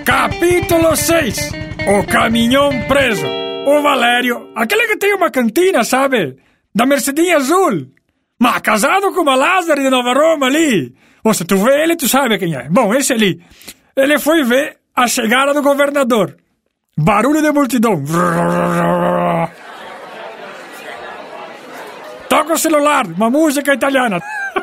Capítulo 6. O caminhão preso. O Valério, aquele que tem uma cantina, sabe? Da Mercedinha Azul. Mas casado com uma Lázaro de Nova Roma ali. Ou se tu vê ele, tu sabe quem é. Bom, esse ali. Ele foi ver a chegada do governador. Barulho de multidão. Toca o celular, uma música italiana.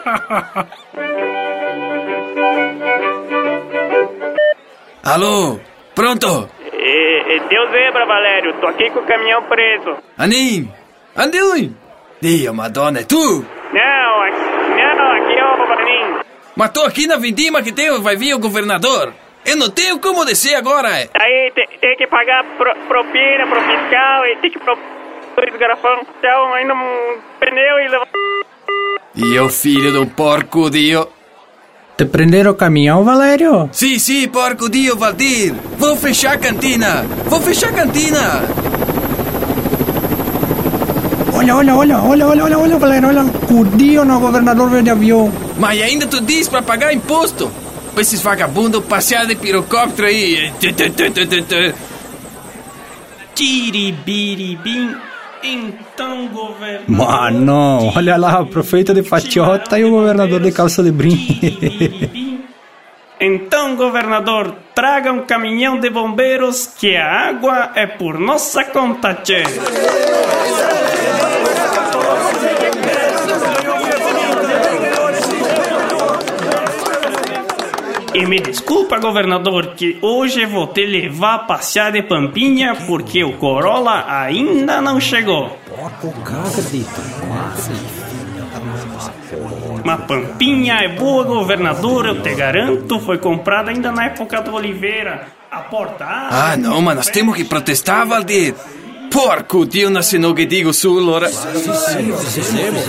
Alô, pronto? Deus zebra, Valério. Tô aqui com o caminhão preso. Anim, Andim. Dio, Madonna, é tu? Não, aqui é o Vanim. Mas tô aqui na vindima que vai vir o governador. Eu não tenho como descer agora. Aí tem que pagar propina pro fiscal e tem que dois garrafão então ainda um pneu e levar. E o filho do porco, Dio. Te prenderam o caminhão, Valério? Sim, porco Dio, Valdir. Vou fechar a cantina. Olha, Valério, olha. O Dio no governador veio de avião. Mas ainda tu diz pra pagar imposto? Esses vagabundos passear de pirocóptero aí. Tiribiribim. Então, governador... Mano, olha lá, o prefeito de Fatiota e o governador de calça de brim. Então, governador, traga um caminhão de bombeiros que a água é por nossa conta, tchê. E me desculpa, governador, que hoje vou te levar a passear de Pampinha porque o Corolla ainda não chegou. Mas Pampinha é boa, governador, eu te garanto. Foi comprada ainda na época do Oliveira. A porta... Ah, não, mas nós temos que protestar, Valdir. Porco, Dio não assinou que digo sul, ora. Fizemos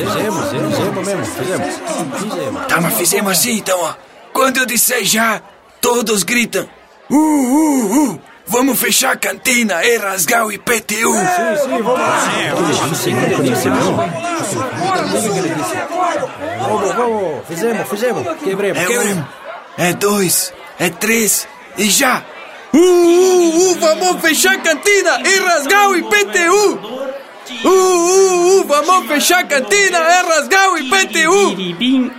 Tá, mas fizemos assim, então, ó. Quando eu disser já, todos gritam. Vamos fechar a cantina e rasgar o IPTU. Sim, vamos. Vamos. Fizemos. Quebremos. É 2, é 3 e já. Vamos fechar a cantina e rasgar o IPTU. Vamos fechar a cantina e rasgar o IPTU.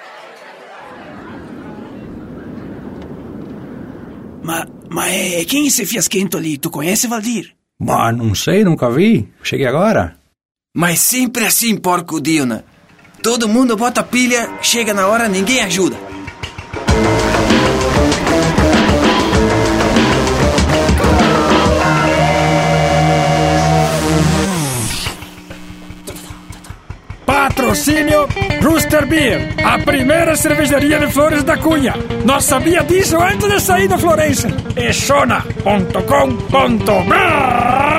Mas quem é esse fiasquento ali? Tu conhece, Valdir? Mas não sei, nunca vi. Cheguei agora. Mas sempre assim, porco Diona. Todo mundo bota pilha, chega na hora, ninguém ajuda. Patrocínio Rooster Beer, a primeira cervejaria de Flores da Cunha. Nós sabia disso antes de sair da Florença. Exona.com.br